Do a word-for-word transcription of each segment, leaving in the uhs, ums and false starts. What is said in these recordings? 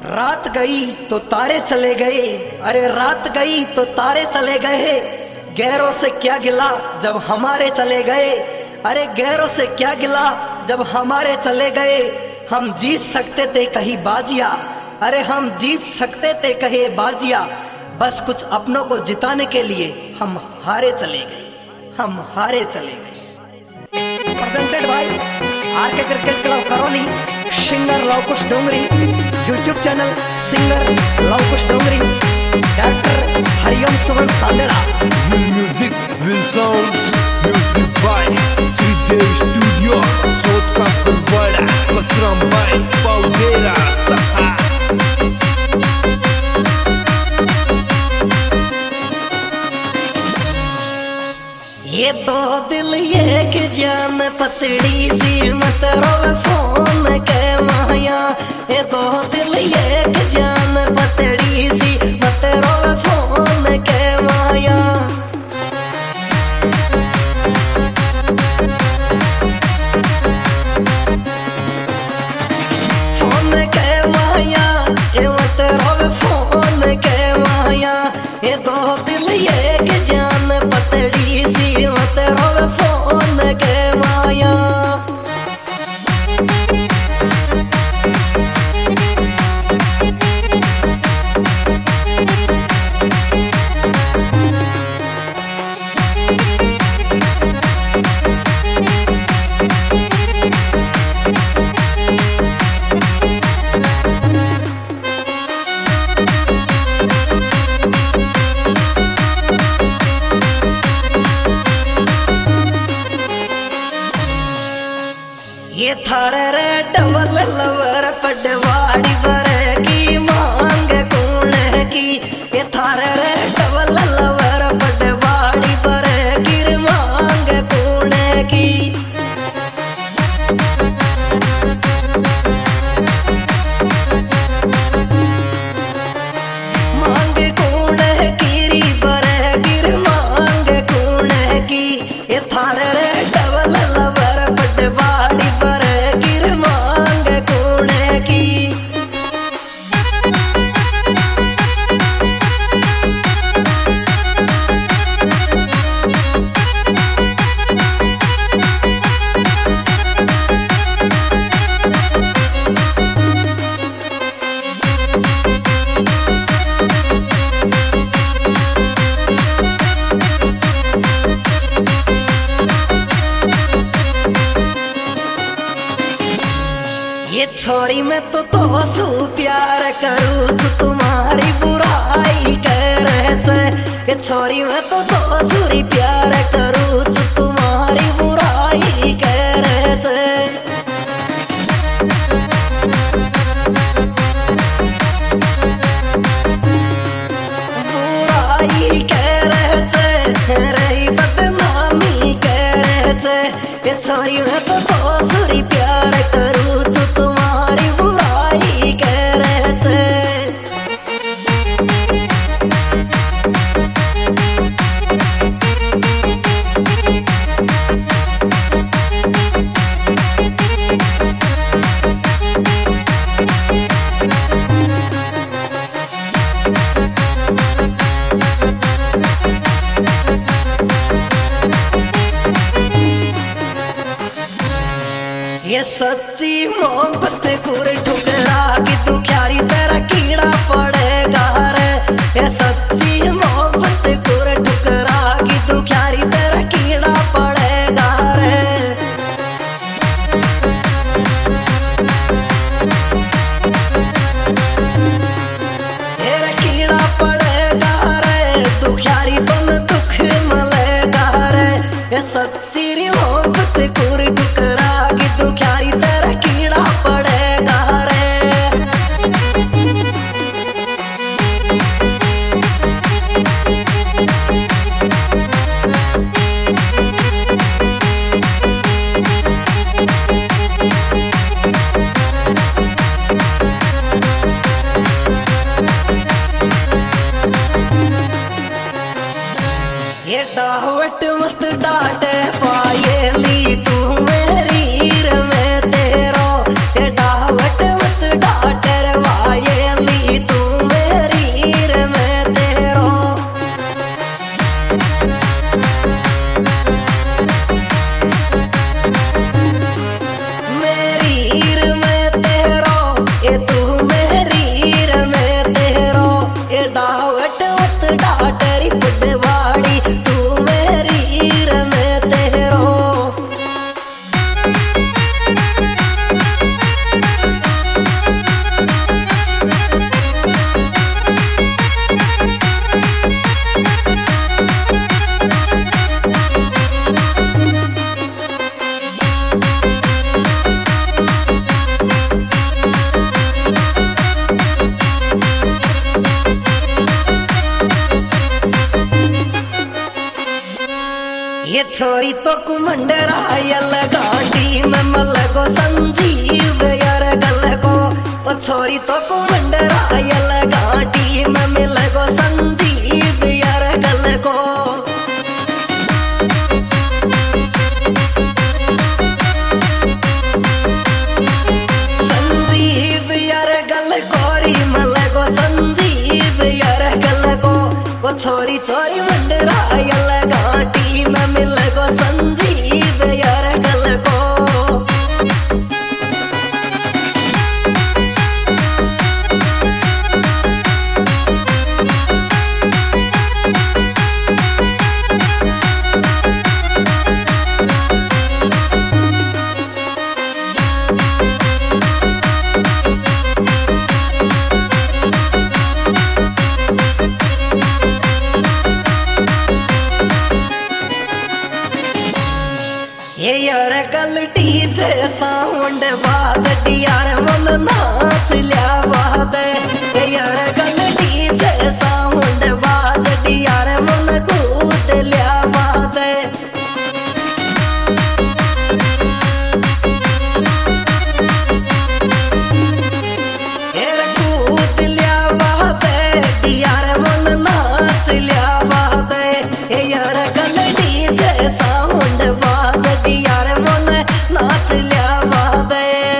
रात गई तो तारे चले गए, अरे रात गई तो तारे चले गए। गैरों से क्या गिला जब हमारे चले गए, अरे गैरों से क्या गिला जब हमारे चले गए। हम जीत सकते थे कहीं बाजिया, अरे हम जीत सकते थे कहीं बाजिया। बस कुछ अपनों को जिताने के लिए हम हारे चले गए, हम हारे चले गए। Presented by R K cricket club Karauli, singer Luvkush Dongri, YouTube channel singer Luvkush Dongri, director Hariom Suman Sandera. Will music, will sounds, music by Sridev Studio, Chhotka Purwada, Kasram by Paudera Saha। ये दो दिल ये कि जान पतड़ी सी मत रोवे फोन के माया। ये दो दिल ये कि जान पतड़ी सी मत रोवे फोन के माया। फोन के माया ये मत रोवे फोन के माया। ये दो दिल ये कि जान पतड़ी सी मत रोवे फोन के माया। ये थारे रे डबल लवर पटवाड़ी बरे की मांग कौन की। ये थारे रे डबल लवर पटवाड़ी बरे की मांग कौन की। मांग कौन की बरे गिर मांग कौन की। ये थारे रे डबल लवर पटवाड़ी ये छोरी मैं तो तो सु प्यार करूँ जो तुम्हारी बुराई करे छे। ये छोरी मैं तो तो सुरी प्यार करूँ जो तुम्हारी बुराई करे छे। बुराई करे छे रही बदनामी करे छे। ये छोरी मैं तो तो सुरी प्यार करूँ जो तुम्हारी बुराई करे छे। ये सच्ची मोहब्बत कुर ठुकरा की तू क्यारी तेरा कीड़ा पड़ेगा रे। ये सच्ची मोहब्बत कुर ठुकरा की तू क्यारी तेरा कीड़ा पड़ेगा रे। तेरा कीड़ा पड़ेगा रे, तू क्यारी बन दुख मलेगा रे। ये सच्ची मोहब्बत कुर ठुकरा तू क्यारी तेरा कीड़ा पड़ेगा रे। ये डावट मत डाटे छोरी तो कुमंडरा यल गाड़ी में मलगो संजीव यार गल को। ओ छोरी तो कुमंडरा यल गाड़ी में मिलगो संजीव यार गल को। संजीव यार गल कोरी मलगो संजीव यार गल को। ओ छोरी छोरी मंडरा यल गाड़ी में मिलगो संजीव यार गल को। ये यार कल डीजे साउंड बाज यार मन नाच लिया बात। ये यार कल डीजे साउंड बाज यार मन कूद लिया बात। यार कूद लिया बात यार मन नाच लिया बात। ये यार कल डीजे साउंड बाज यार मन नाच लिया बात।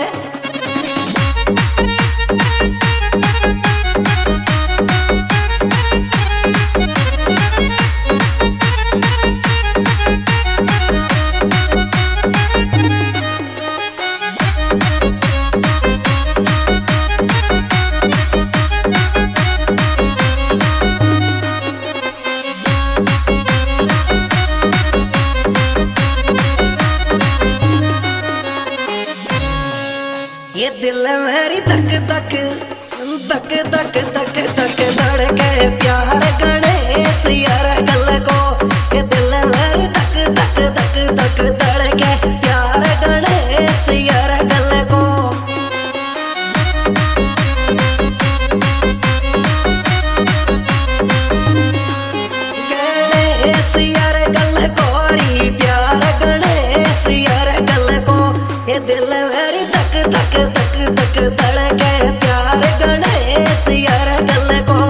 ये दिल मेरी धक धक धक धक धक धक धड़के प्यार गणेश यार गल को। ये दिल मेरी धक धक धक धक धड़के प्यार गणेश यार गल को। गणेश यार गल कोरी प्यार गणेश यार गल को। ये दिल मेरी धक धक धक धक धड़के प्यार गणेश यार गल को।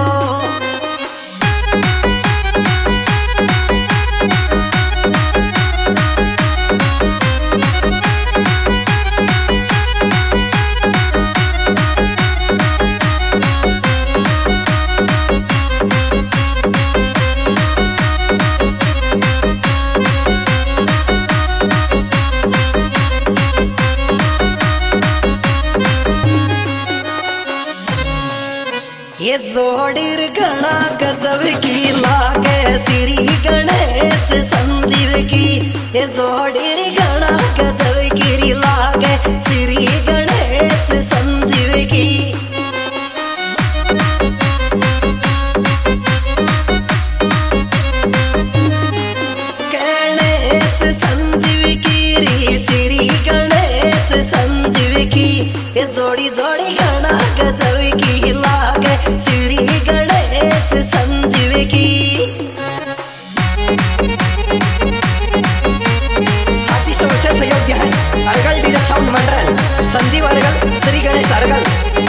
ये जोड़ीर गणा गजब की लागे श्री गणेश संजीव की। ये जोड़ीर गणा गजब की लागे श्री गणेश संजीव की। गणेश संजीव की री श्री गणेश संजीव की। ये जोड़ी जोड़ी गणा गजब की लागे श्री गणेश संजीव की। हाथी से विशेष योग्य है अरगल डीजे साउंड मंडल संजीव अरगल श्री गणेश अरगल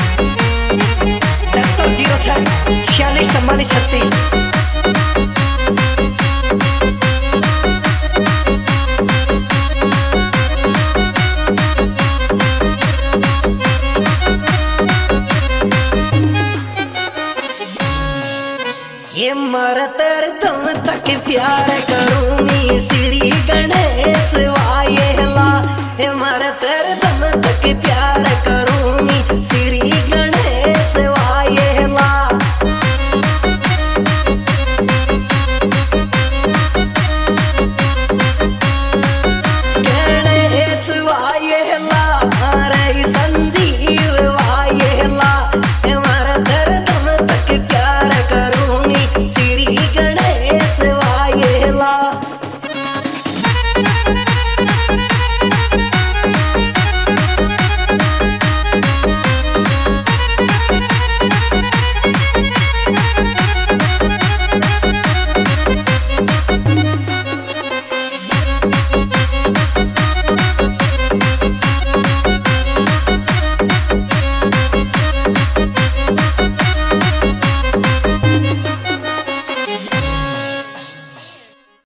तिहत्तर जीरो छह छियालीस चौवालीस छत्तीस। ये मरतर दम तक प्यार करूंगी श्री गणेश वायेला। ये मरतर दम तक प्यार करूंगी श्री गणेश